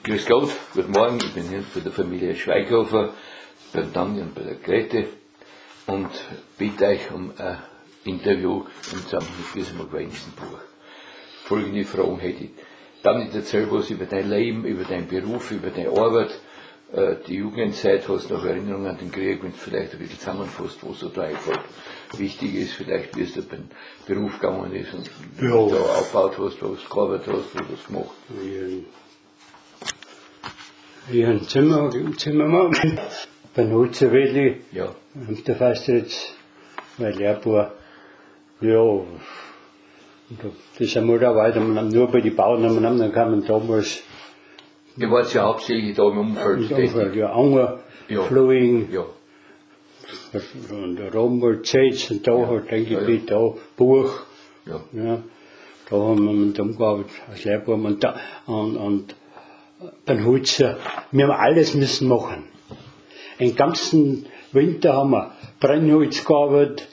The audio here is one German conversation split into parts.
Grüß Gott, guten Morgen, ich bin hier von der Familie Schweighofer, beim Daniel und bei der Grete und bitte euch um ein Interview im Zusammenhang mit diesem aktuellsten Buch. Folgende Fragen hätte ich. Daniel, erzähl was über dein Leben, über deinen Beruf, über deine Arbeit, die Jugendzeit, hast du noch Erinnerungen an den Krieg, wenn du vielleicht ein bisschen zusammenfasst, was so da einfällt. Wichtig ist vielleicht, wie es da beim Beruf gegangen ist und wie du da aufgebaut hast, was du gearbeitet hast, was du hast gemacht. Ich habe einen Zimmermann bei Nutzenwedli. Ja. Und da fährst du jetzt, weil Lehrbuhr, ja, das sind wir da weiter, nur bei den Bauern, dann kann man damals. Ihr wart ja hauptsächlich da im Umfeld tätig. Ja, Anger, Ja. Fluing, Ja. und der Rommel, Zetz, und da halt ein Gebiet, da, Buch. Ja. Ja, da haben wir mit umgearbeitet, als Lehrbuhr. Und beim Holzer, wir haben alles müssen machen. Den ganzen Winter haben wir Brennholz gearbeitet,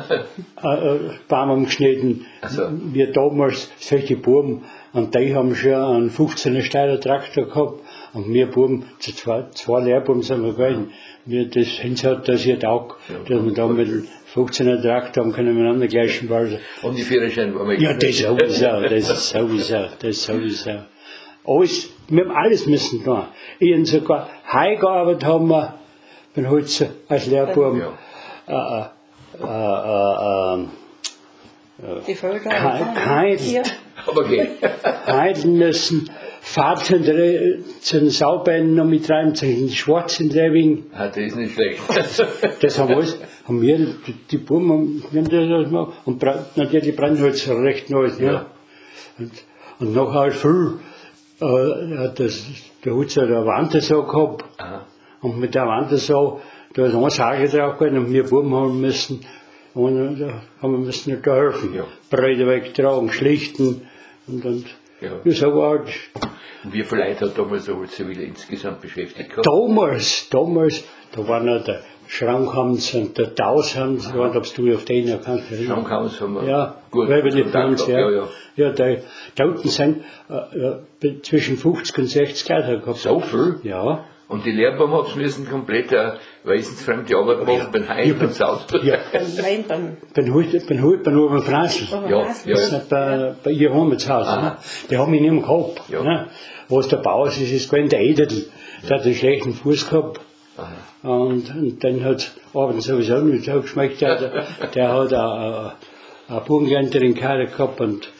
Baum geschnitten. Also. Wir damals, solche Buben, und die haben schon einen 15er Steiler Traktor gehabt. Und wir Buben, zwei Lehrbuben sind wir gewesen. Das hat das hier taugt, dass wir da mit dem 15er Traktor haben können miteinander gleichen. Und die Führerschein war mal. Ja, das sowieso. Alles, wir haben alles müssen tun. Ich habe sogar heimgearbeitet haben wir beim Holzer als Lehrbuben. Ja. Die Völker Heideln müssen, Fahrt zu den Saubeinen noch mit rein, zu den schwarzen Lewing. Das ist nicht schlecht. Das haben wir, die Buben, und natürlich Brennholz recht neu. Ja. Und nachher halt viel, hat der Holzer eine Wandersau gehabt. Aha. Und mit der Wandersau, da ist eine Sage drauf gewesen, und wir Buben haben müssen, und da haben wir müssen nicht da helfen. Ja. Breite wegtragen, schlichten, und Ja. das war halt, Und wie viele Leute hat damals der Holzerwille insgesamt beschäftigt gehabt? damals, da war noch der Schrankhans und der Taushans, ich weiß nicht, ob du auf den erkannt hast. Schrankhaus haben wir Ja, gut weil wir die Kontakt Plans, gehabt, ja. Ja, da unten sind zwischen 50 und 60 Leute gehabt. So viel? Ja. Und die Lehrbuben habt müssen komplett wesensfremde Arbeit machen, beim Heim und Salzburg. Ja. Beim Oben Fransl. Ja, Das ja. ist bei ihr Heimatshaus. Ne? Die haben ihn nicht mehr gehabt. Ja. Ne? Was der Bauer ist, ist gewesen der Edel. Der hat einen schlechten Fuß gehabt. Aha. Und dann hat Abend sowieso nicht so geschmeckt. Der hat eine Burgenländerin gehabt und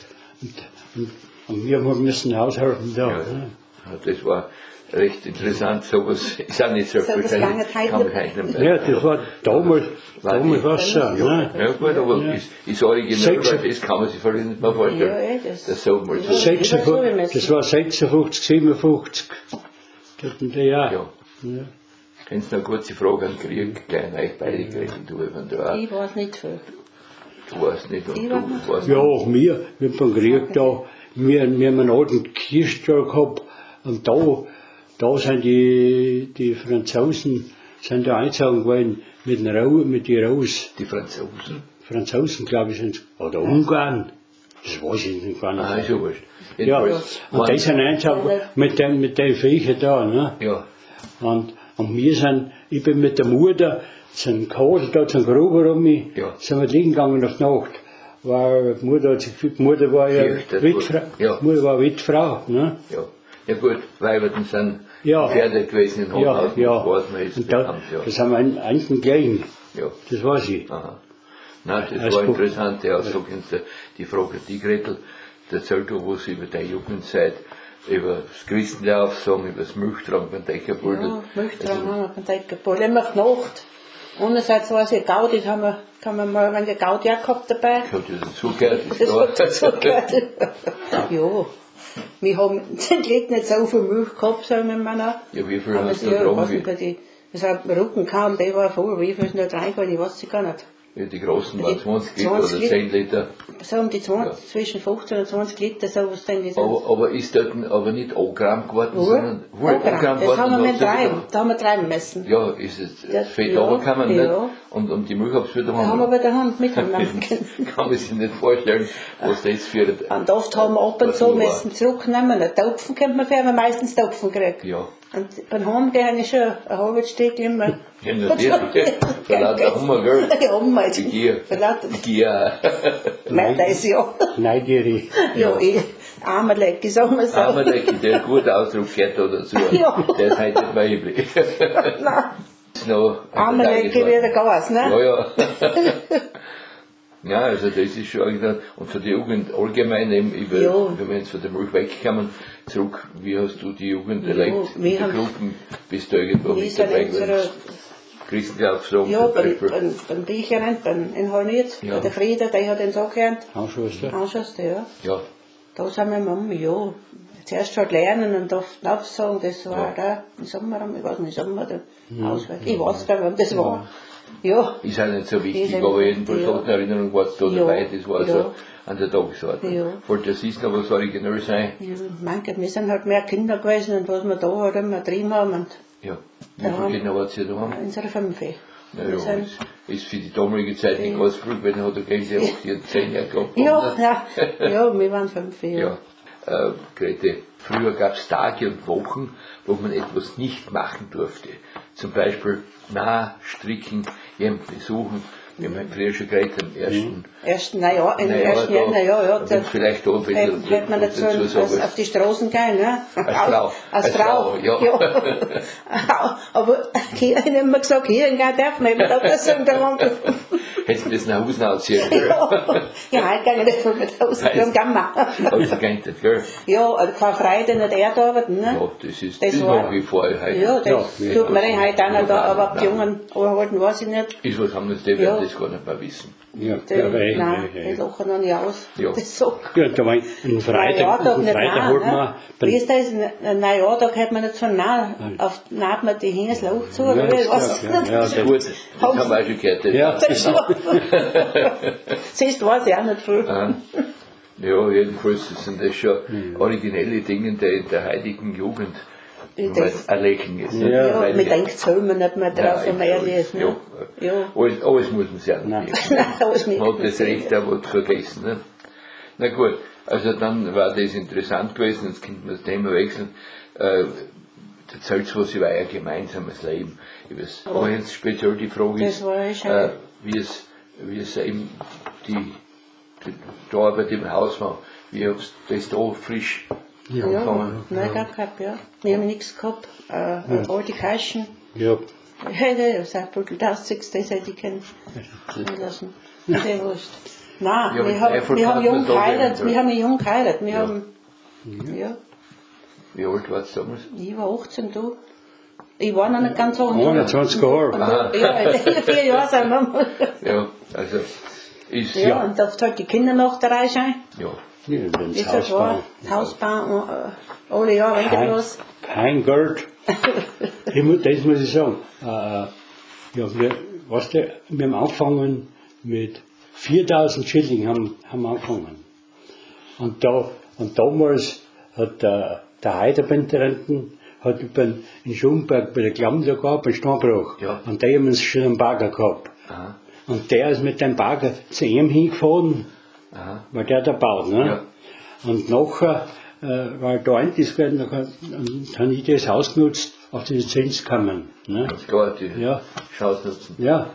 wir müssen aushelfen da. Ja, Ne? ja. Das war recht interessant, sowas ist auch nicht selbstverständlich. Kann man heute nicht Ja, das war damals war es so. Ne? Ja gut, aber ist original, weil das kann man sich vielleicht nicht mehr vorstellen. Ja, Das so mal so. 56, das war 56, 57. Das in der Jahr. Ja. Ja. Kennst du noch eine kurze Frage an Krieg? Gleich euch beide geredet, du, wenn du auch. Ich weiß nicht viel. Du weißt nicht und Ich du weiß nicht. weißt Ja, nicht. auch wir beim Krieg da, wir haben einen alten Kirchstall gehabt und da sind die Franzosen sind da eingezogen worden mit den Raus. Die Franzosen. Franzosen, glaube ich, sind oder Ungarn. Das weiß ich nicht gar Ah, nicht. ist ja wurscht. Ja, Jedenfalls und die sind eingezogen mit den Viecher da, ne? ja, Und ich bin mit der Mutter zum Kadel da zum Gruber Ja. sind wir liegen gegangen auf die Nacht. Weil die Mutter war ja Fürchtet Witfrau, ja. Mutter war Witfrau, ne? ja. Ja gut, Weiberten sind Ja. Pferde gewesen in Ja, Hohenhausen, ja. weiß man jetzt Und da, bekannt, ja. das haben wir einen gleich, Ja. das weiß ich. Aha. Nein, das Als war Buch. interessant, ja, so kennst du die Frage, die Gretel, erzähl du was über deine Jugendzeit, über das Christenlauf, sagen, über das Milchtragen beim Dächerpult. Ja, Milchtragen haben wir beim Dächerpult. Immer auf Nacht. Andererseits war es ja Gaudi, kann man mal, wenn der Gaudi auch gehabt dabei. Hat das dazugehört? Das hat dazugehört. Ja. Wir haben zum Glück nicht so viel Milch gehabt, sagen wir mal. Ja, wie viel Aber hast du ja, getragen? was nicht, das hat Rücken kaum, der war voll, wie viel ist denn da reingegangen, ich weiß es gar nicht. Ja, die großen waren Die 20 Liter oder 20 10 Liter. So um die 20, zwischen 15 und 20 Liter, sowas denke ich. Aber ist dort aber nicht Agramm geworden, sondern Das haben wir mit treiben, da haben wir treiben müssen. Ja, ist es Das- Fett ja, runtergekommen, ja. nicht? Und die Milch hab's wieder Da haben wir bei der Hand mitgenommen. Kann man sich nicht vorstellen, was das für Und oft haben wir ab und zu was müssen zurücknehmen. Einen Topfen könnte man für, aber meistens Topfen kriegt. Ja. Und beim Heimgehen habe ich schon ein halbes Stück immer. Ja, natürlich. Vor lauter Hunger, gell? Ja, Hunger. Die Gier. Vor lauter Die Gier. Nein, das ist ja. Neugierig. Ja, Armerlecki, sagen wir so. Armerlecki, der guten Ausdruck gehört da dazu. Ja. Der ist heute nicht mehr üblich. Nein, Ist noch Armerlecki wieder Gas, ne? Ja, ja. Ja, also das ist schon eigentlich, und für die Jugend allgemein eben, wenn wir jetzt von der Milch wegkommen, zurück, wie hast du die Jugend erlebt? In den Gruppen, bist du irgendwo mit dabei gewesen? Christenglaubsraum Ja, zum Beispiel. beim Bücherland, in Hornitz, Ja. der Frieder, der hat den so gelernt. Anschuster. Anschuster, ja. Ja, Da sind wir Mama, ja. Zuerst halt lernen und aufsagen, das war da im Sommer, ich weiß nicht, im Sommer, der Ausweg. Ich weiß gar nicht, wann das war. Ja. ist auch nicht so wichtig, Ist aber ein- jedenfalls ja. hat eine Erinnerung, warst du da Ja. dabei, das war Ja. so an der Tagesordnung. Ja. Wollte das ist noch was originell sein? Ja, manche, wir sind halt mehr Kinder gewesen und was wir da halt immer drin haben und Ja. Wie Ja. viele Kinder wart ihr da haben? unsere Fünfe. Naja, Wir sind- ist für die damalige Zeit nicht ganz früh, weil dann hat er gegen die 8, 10 Jahre gehabt. Ja, ja, wir waren 5, ja. Ja, Grete, früher gab es Tage und Wochen, wo man etwas nicht machen durfte. Zum Beispiel stricken, jemanden besuchen. Wir haben früher schon geredet, am ersten Ersten Jahr, im ersten Jahr, ja, da vielleicht da ein bisschen hätte man nicht so sagen. auf die Straßen gehen, ne? Als Frau. Als Frau, ja. Aber hier haben immer gesagt, hier gehen darf man eben da was sagen, da lang. Hättest du das nach Hause ausziehen können? Ja, heute gehen wir nicht von mit Hause, wir haben Gamma. Also geht nicht, gell? Ja, also kein Freitag nicht arbeiten, ne? Ja, das war- mache ich vorher heute. Ja, das Ja, tut man heute auch noch da, aber die Nein. Jungen anhalten, weiß ich nicht. Ist was anderes, die werden das gar nicht mehr wissen. Ja, Nein, die lachen noch nicht aus. Ja. Das so. Ja, da war ein Freitag, Neujahrtag ein nicht Freitag nah, holt ne? man, Wie ist das? Ein Neujahrtag hat man nicht so nah. Auf naht man die Hähnerslauch zu, oder wie? Was? ja, ja, Das ist gut, das haben wir auch schon gehört. das. ja, Das ist schon. Siehst du, weiß ich auch nicht viel. Ja, jedenfalls sind das schon originelle Dinge der heutigen Jugend. Das- Ein Lächeln ist. Ja, Ja, Weil man die- denkt selber nicht mehr drauf, wenn man ehrlich ist. Ne? Ja. Ja. Alles muss man sagen. Nein. Nein, alles nicht. Man hat das Recht aber vergessen. Ne? Na gut, also dann war das interessant gewesen, jetzt könnte man das Thema wechseln. Erzählt was über euer gemeinsames Leben. Aber jetzt speziell die Frage Das ist, war schön. wie es eben die Arbeit im Haus war. Wie habt ihr das da frisch angefangen? Nein, gar gehabt, ja. Wir haben nichts gehabt. Alte Kaschen. ja, Das hat das hätte ich können lassen. Sehr wurscht. Nein, Ja, wir einfach haben kann jung man da geheiratet. gehen, Wir haben jung geheiratet. Wir Ja. haben, ja, Wie alt warst du damals? ich war 18, du. Ich war noch nicht ganz 18. 21 Jahre. Aha. Ja, in 4 Jahren sind wir. Ja, also ist Ja, und da halt die Kinder nach der Reihe sein. ja. Ja, wenn Ist das das Haus wahr? bauen. Das Hausbau, alle Jahre Kein, los. kein Geld. Das muss ich sagen. Ja, weißt du, wir haben angefangen mit 4.000 Schilling haben angefangen. Und damals hat der Heiderbinterenten hat in Schumberg bei der Klammter gehabt, einen Steinbruch. Ja. Und da haben wir schon einen Bagger gehabt. Aha. Und der ist mit dem Bagger zu ihm hingefahren, Aha. weil der baut. Ne? Ja. Und nachher, weil da eins gewesen, dann habe ich das ausgenutzt, auf die Lizenz kommen. Ne? Ganz klar, die Ja. Chance nutzen. Ja.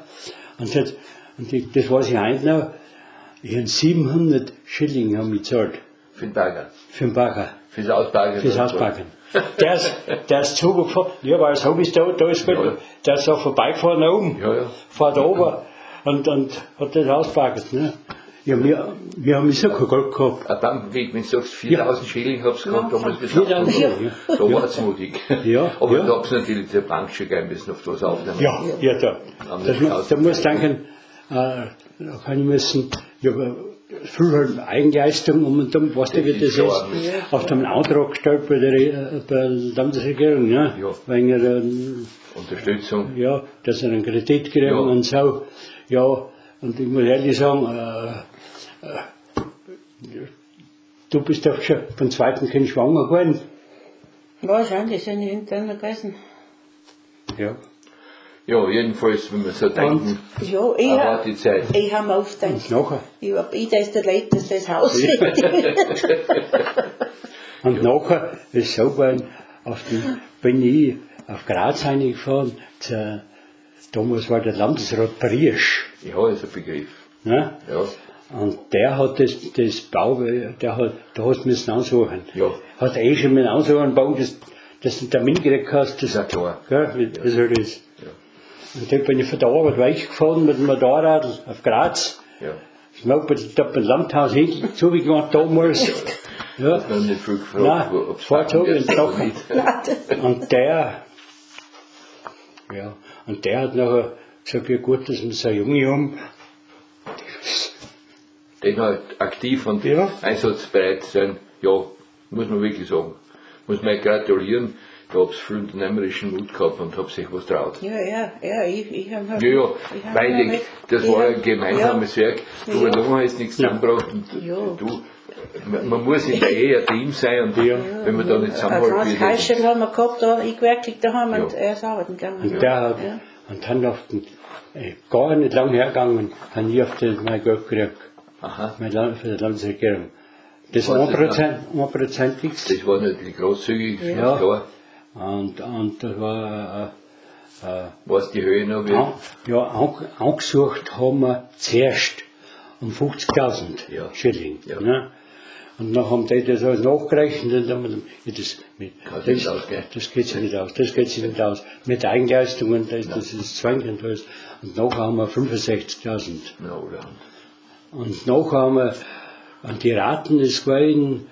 Das weiß ich heute noch, ich habe 700 Schilling haben ich gezahlt Für den Bagger. für den Bagger, Fürs Ausbagen. fürs Hausbacken. Der ist zugefahren, ja, weil das habe ich da ist gut, Ja. der ist so vorbeigefahren nach oben, Ja, ja. fährt runter und hat das ausgebacken. Ne? Ja, wir haben so kein Geld gehabt. Ein Bankenweg, wenn du sagst, 4.000 Schilling hab's gehabt, damals bis 4.000 Ja. Da war's mutig. Ja, Aber ja. da hab's natürlich der Bank schon gehen müssen, auf das aufnehmen. Ja, da muss ich denken, da kann ich müssen, ja, viel halt Eigenleistung und dann, weißt du, wie das Das ist ist, klar. auf dem Antrag gestellt bei der Landesregierung, ne? Ja. Wegen Unterstützung. ja, dass sie einen Kredit kriegen Ja. und so, ja, und ich muss ehrlich sagen, du bist doch schon beim zweiten Kind schwanger geworden. Wahrscheinlich sind die hintereinander gewesen. Ja. Ja, jedenfalls, wenn wir so denken, Ja, eine harte Zeit. ich habe mir oft gedacht, Und nachher, ich das der Leute, dass das Haus wird. und nachher ist es so gewesen, bin ich auf Graz reingefahren, damals war der Landesrat Briesch. Ja, ist ein Begriff. Ne? Ja, Und der hat das Bau, da hast du müssen ansuchen. Ja. Hat schon mit ansuchen bauen, dass du damit gekriegt hast, das, ist ja klar. gell, wie das halt ist. Ja. Und dann bin ich von der Arbeit weitergefahren mit dem Motorrad auf Graz. Ja. Das Moped da beim Landhaus hinten zugemacht damals. Ja. Ich habe nicht viel Nein, gefragt, ob es Fahrzeug wird und oder nachher. nicht. Und der hat nachher gesagt, ja gut, dass wir so eine Junge haben. Den halt aktiv und Ja. einsatzbereit sein, ja, muss man wirklich sagen. Muss man gratulieren, da hab's viel unternehmerischen Mut gehabt und hab sich was traut. Ja, ich habe Ja, ja, beide, das war ein gemeinsames Werk. Du allein hast nichts zusammengebracht und Ja. du, man muss in der Ehe ein Team sein und wenn man da nicht Ein zusammenhält, kleines Kaischel haben wir gehabt, da eingewerkelt daheim und er ist arbeiten gegangen. Und der hat, und dann auf den, gar nicht lang hergegangen, habe ich auf den mein Geld gekriegt. Aha, Für die Landesregierung. Das Was ist 1%igste. das war natürlich großzügig, ist Ja. klar. Und das war, Was die Höhe noch wird. angesucht haben wir zuerst um 50.000 Ja. Schilling. Ja. Ne? Und dann haben die das alles nachgerechnet und dann haben wir Kann sich nicht ausgehen. das geht sich nicht aus, das geht sich nicht aus. Mit Eigenleistungen, das ist zwangend alles. Und nachher haben wir 65.000. Na, oder? Und nachher haben wir, an die Raten ist gewesen,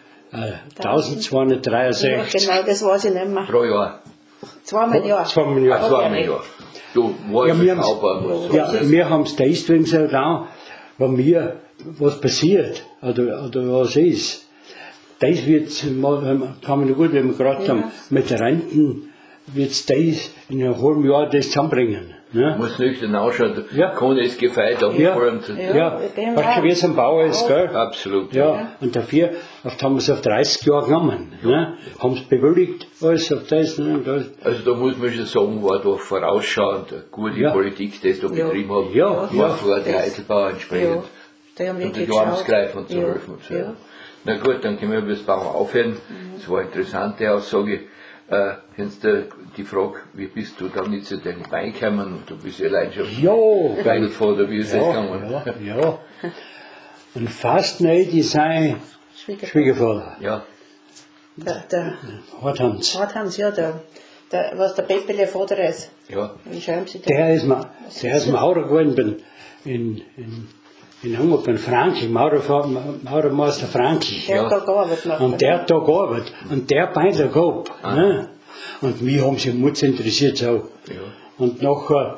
1263. Ja, genau, das weiß ich nicht mehr. Pro Jahr. Zweimal im Jahr. 2 Millionen. Ah, 2 Jahr. Du warst wir ein Schaubar, musst du Ja, sagen. wir haben es deswegen so da, wenn mir was passiert oder was ist. Das wird, kann man gut, wenn wir gerade haben, mit der Renten, wird es das in einem halben Jahr das zusammenbringen. Ne? Muss nüchtern ausschauen, Ja. kann es gefeit abfallen. Ja, weißt du, wie es am Bauer ist, gell? Absolut. Ja, und dafür haben wir es auf 30 Jahre genommen. Ne? Haben es bewilligt, alles auf das. Ne? Und das. Also da muss man schon sagen, war doch vorausschauend eine gute Ja. Politik, die da betrieben haben. Ja, war ja. vor die Heidelbauer entsprechend. Die haben Und wirklich die Arms geschaut. greifen und zu Ja, helfen. Und so. ja. Na gut, dann können wir über das Bauen aufhören. Das war eine interessante Aussage. Kennst du die Frage, wie bist du dann nicht zu deinen Beinen gekommen? Und du bist ja leidenschaftlich Ja, Beinvater, wie ist das gegangen? ja. Und fast nicht ist sein Schwiegervater, Der Harthans. Harthans, ja, was der Peppele Vater ist. Ja, Wie schreiben Sie das? Der ist Maurer geworden in Hamburg, in Frankl, Maurermeister Frankl. Der hat da gearbeitet noch. Und der hat da gearbeitet. Und der hat Beidler gehabt. Ne? Und wir haben sich Mutz interessiert so. ja. Und nachher,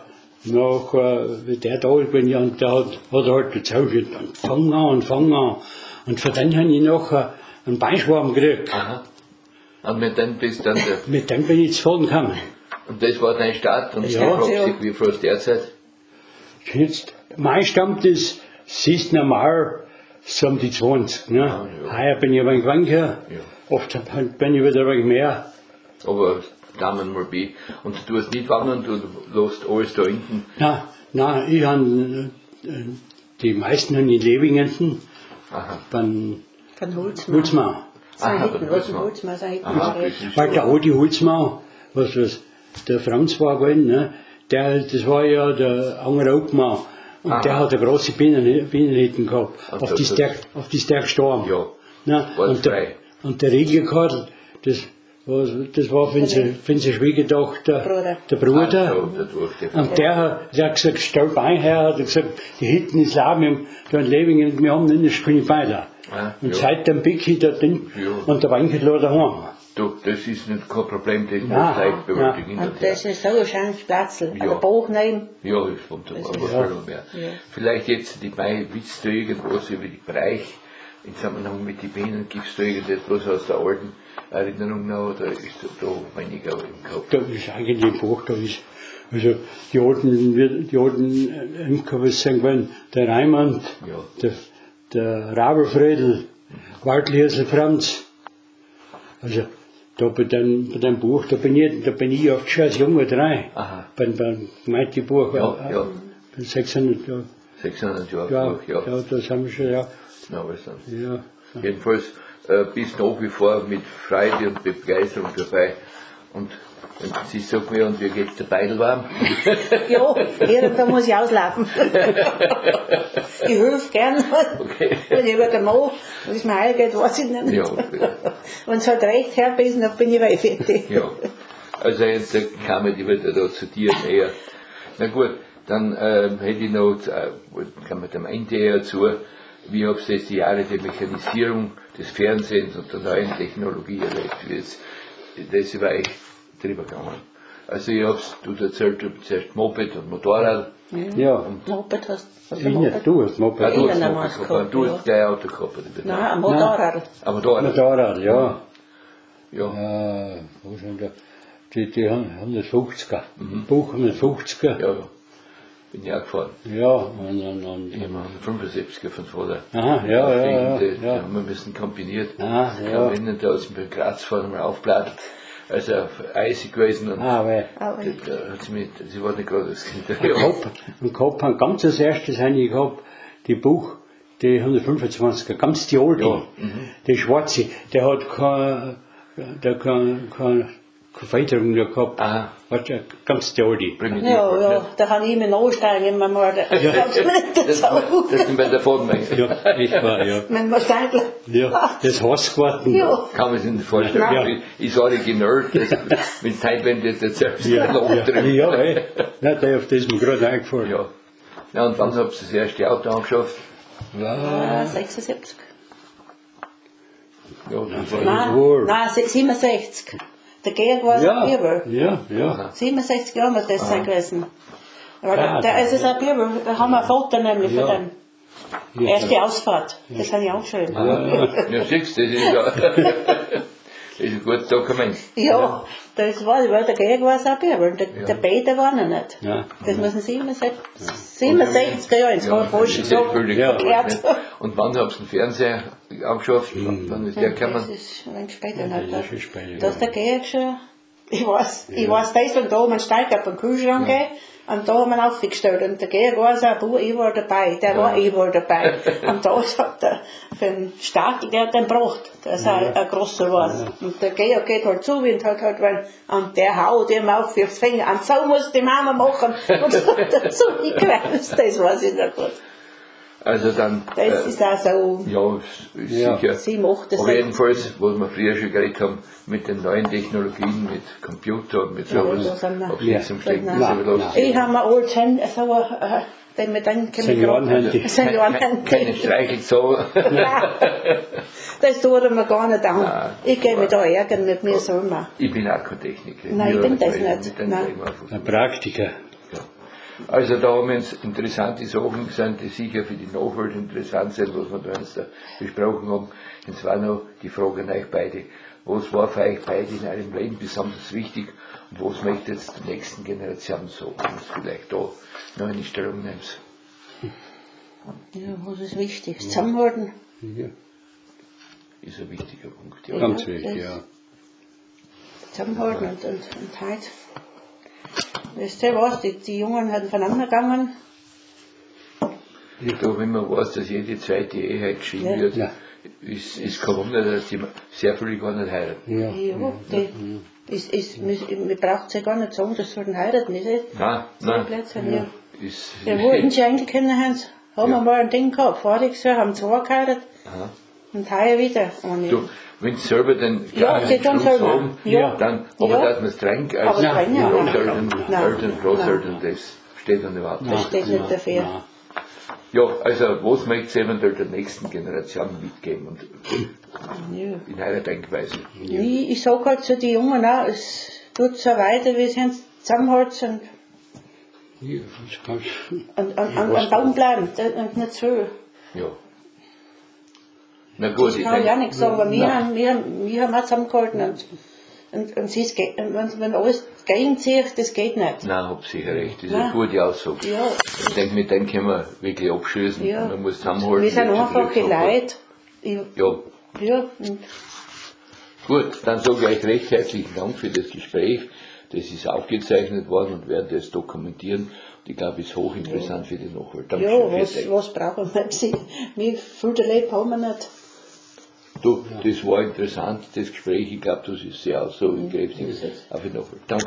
wie der da bin, ja, und der hat halt gezaubert, und fang an. Und von dann habe ich nachher einen Beinschwarm gekriegt. Aha. Und mit dem bist dann der, Mit dem bin ich zu fahren gekommen. und das war dein Start und Ja. du fragst dich, wie froh ist derzeit? Jetzt, mein Stamm ist, siehst normal, so um die 20. Ne? Ja. Heuer bin ich ein wenig weniger, Ja. oft bin ich wieder ein wenig mehr. Aber Daumen mal B. Und du hast nicht wandern, du lässt alles da hinten. Nein, ich habe die meisten in Levingen, Aha. beim Von Holzmann. Holzmann. Aha, Hinten, von was ein Holzmann. Holzmann, sind hinten Aha, geschrieben. das ist Weil der alte Holzmann, was der Franz war gewesen, ne? Das war ja der andere Obmann. Und Aha. der hat eine große Bienenhütten gehabt. Und Auf das die ist- ist der gestorben. Ja. Ne? War Und frei. der Regelkarl, das war für unsere Schwiegertochter der Bruder. Ah, so, der durfte. Und der hat gesagt, stell Bein her, hat gesagt, die hinten ist Lahm, wir haben da in Levingen, wir haben nicht keine Beine. Ah, Und ja. seitdem bin ich da drin Ja. und der Weinkeller daheim. Du, das ist nicht kein Problem, das muss Nein, gleich bewältigen. hin Und und her. das ist so ein schönes Platzl. Ja. Der Bauch neben. Ja, ist wunderbar, Das was ist- will man mehr. Ja. Vielleicht jetzt die Beine, willst du irgendwas über die Bereich im Zusammenhang mit den Bienen, gibst du irgendetwas aus der alten Erinnerung noch, oder ist da weniger im Kopf? Da ist eigentlich ein Buch, da ist, also die alten Imker, was sagen wollen, der Reimann, Ja. der Rabelfredel, Waldliesel Franz, also Da bei dem Buch, da bin ich oft schon als Junge dran. Aha. Beim Mighty Buch. Ja. Bei 600 Jahren. 600 Jahre Ja, Buch, ja. ja, das haben wir schon, ja. Na, was dann? Ja. Jedenfalls bist nach wie vor mit Freude und Begeisterung dabei. Und sie sagt mir, und wie geht's der Beidel warm? Ja, da muss ich auslaufen. Ich helfe gern. Okay. Wenn ich wieder mal, wenn es mir heil geht, weiß ich nicht. Ja, okay. Wenn es halt recht herbissen, dann bin ich weit fertig. Ja. Also jetzt kamen die wieder da zu dir näher. Na gut, dann hätte ich noch, kommen wir am Ende eher zu, wie habt ihr die Jahre der Mechanisierung des Fernsehens und der neuen Technologie erlebt? Das war echt drüber gegangen. Also ich hab's, du erzählt, zuerst Moped und Motorrad. Ja. Moped hast Ich nicht, du hast Moped. Ah, du hast Einen Moped hast gehabt, gehabt, du ja. hast gleich Auto gehabt. Oder? Nein, ein Motorrad. Aber Motorrad. Motorrad, ja. Ja. Wo sind da? Die 150er. Buch 150er. Ja, bin ich auch gefahren. Ja, und Ich habe einen 75er von Vater. aha, ja. Da haben wir ein bisschen kombiniert. Ah, Ich ja. kann erinnern, da ist mir Graz fahren mal aufblatt. Also auf eisig gewesen und Weil Aber da hat sie mich, sie war nicht gerade das Kind. ich hab ein ganz als erstes ich hab die Buch, die 125er, ganz die alte, die schwarze, der hat keine Federung mehr gehabt. Aha. Hat ganz die alte. Primitiv. ja, da kann ich mir nachsteigen, immer mal. Ich hab's mir nicht Das gezogen. sind bei der Vordermenge. Ja, ich war, ja. Wenn man steigelt. Ja, das Hassgarten. Ja. Kann man sich nicht vorstellen. Ja. Ich sage original, mit Zeit, wenn das jetzt selbst Ja, drin. ja, ey. Nein, der auf das ist mir gerade eingefallen. Ja. Ja, und wann habt ihr das erste Auto angeschafft? 76. Ja, das war Wohl. Nein, 67. Der Georg war Ja, ein Bibel. ja. 67 Jahre muss das sein gewesen. Aber Ah, da ist es ein Bibel, da haben wir ein Foto nämlich Ja. von dem. Erste Ausfahrt. Das habe ich auch geschrieben. ja, siehst du, das ist ja das ist ein gutes Dokument. Ja, das war, weil der Georg war es ein Bibel. Der Peter war noch nicht. Ja. Das müssen 67 Jahre, ins war falsch das ist echt gesagt. völlig Verkehrt. verrückt, ne? Und wann habt ihr den Fernseher angeschafft? Wann ist der Das gekommen? ist ein wenig später. Ja, nicht, das ist schon später, Da ist der Georg schon, ich weiß, das und da haben wir einen Steig auf den Kühlschrank gegeben. Und da haben wir ihn aufgestellt. Und der Georg war so, ich war dabei, ich war dabei. Und da hat er für den Stark, der hat den gebracht. Das ist ein grosser was. Und der Georg geht halt zu und hat halt, und der haut ihm auf aufs Finger. Und so muss die Mama machen. Und so hat er so gekreist. Das weiß ich nicht gut. Also dann, Das ist auch so, ja, ist Ja. sicher. sie macht das Aber nicht. jedenfalls, was wir früher schon geredet haben, mit den neuen Technologien, mit Computer und mit sowas, das haben wir- hab ich jetzt am Stecken Nein. das aber Nein. lassen. Ich habe mir alt Handy, so, den mit dem Seniorenhandy. Keine Streichel so. Das tut er mir gar nicht an. Ich gehe mich da ärgern mit mir selber. Ich bin auch kein Techniker. Nein, ich bin das Mit nicht. den Nein. reden wir einfach. Ein Praktiker. Ja. Also da haben wir uns interessante Sachen gesehen, die sicher für die Nachwelt interessant sind, was wir da jetzt da besprochen haben. Jetzt war noch die Frage an euch beide. Was war für euch beide in eurem Leben besonders wichtig und was möchtet ihr jetzt der nächsten Generation sagen? Und vielleicht da noch eine Stellung nehmt. Ja, was ist wichtig? Zusammenhalten. Ja. Ist ein wichtiger Punkt. Ja. Ganz wichtig, ja. Zusammenhalten und halt. Weißt du was, die Jungen haben voneinander gegangen. Da, wenn man weiß, dass jede zweite Ehe geschieden Ja. wird, Ja. ist kein Wunder, dass die sehr viele gar nicht heiraten. Ja. Ja, wir brauchen sie gar nicht sagen, das sollten heiraten, ist es? Nein, So nein. Blödsinn, ja. Ist, Ja, wollten sie eigentlich kennen, Hans? Haben wir mal ein Ding gehabt, voriges Jahr, haben zwei geheiratet. Aha. Und heuer wieder. Du, wenn sie selber den Ja, sie tun Schluss selber. haben, Ja. dann, aber Ja. dass man es streng als Aber streng, ja. Großeltern, Nein. Eltern, Großeltern, das steht dann überhaupt Das nicht. steht nicht dafür. Nein. Ja, also was möchte ihr eventuell der nächsten Generation mitgeben und Ja. in eurer Denkweise? Ich sag halt zu den Jungen auch, es tut so weiter, wie sie zusammenhalten Ja, das kannst und am Baum bleiben und nicht so. Ja. Na gut, Das ich kann ich auch denke, nicht sagen, aber wir haben auch zusammengehalten und sie ist, wenn alles gegenzieht, das geht nicht. nein, hab sicher recht, das ist Nein. eine gute Aussage. Ja. Ich denke, mit dem können wir wirklich abschließen. Ja. Man muss zusammenhalten. Wir sind nicht zu einfache viel Leute. Ja, Ja, und Gut, dann sage ich euch recht herzlichen Dank für das Gespräch. Das ist aufgezeichnet worden und werden das dokumentieren. Und ich glaube, es ist hochinteressant für die Nachwelt. Ja, was brauchen wir? Wie viele Leute haben wir nicht? Du, das war interessant, das Gespräch. Ich glaube, das ist sehr aussagekräftig. Auf die Nachwelt. Danke.